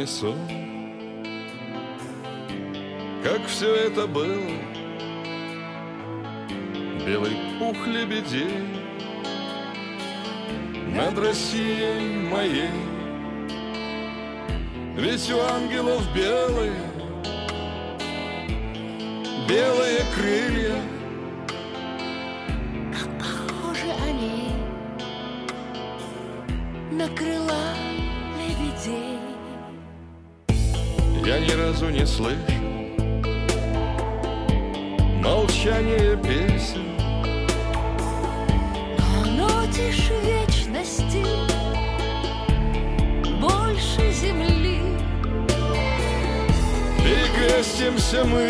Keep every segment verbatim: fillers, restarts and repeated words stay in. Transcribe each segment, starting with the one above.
странный сон, как все это было. Белый пух лебедей над Россией моей. Ведь у ангелов белые, белые крылья. Как похожи они на крыла лебедей. Я ни разу не слышу молчание песен, но оно тише вечности, больше земли. И крестимся мы,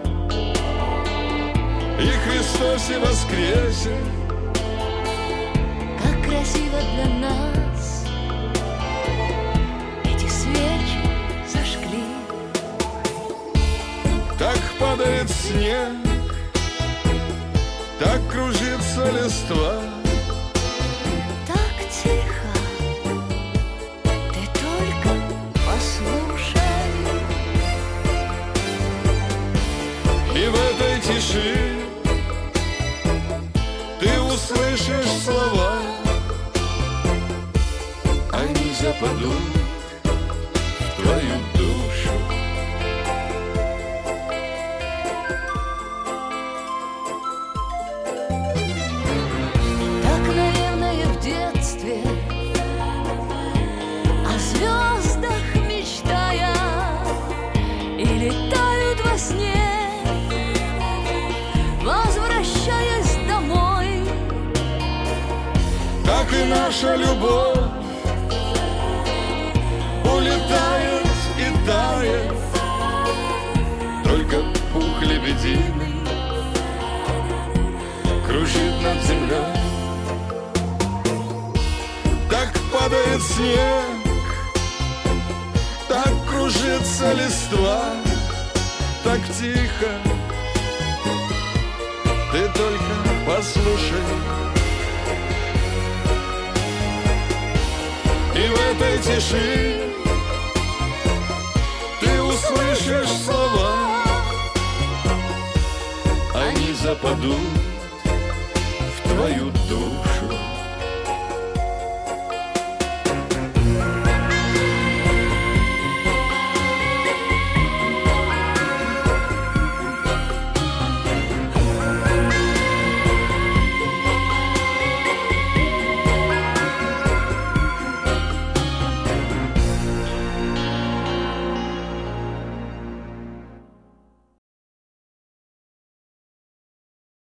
и Христос и воскресе. Как красиво для нас эти свечи зажгли. Так падает снег, так кружится листва. Так тихо, ты только послушай. И в этой тиши ты услышишь слова, они западут в твою душу. Так, наверное, в детстве о звездах мечтая и летают во сне, возвращаясь домой. Так и наша любовь улетает и тает, только пух лебединый кружит над землей. Так падает снег, так кружится листва, так тихо, ты только послушай. И в этой тиши ты услышишь слова, они западут в твою душу.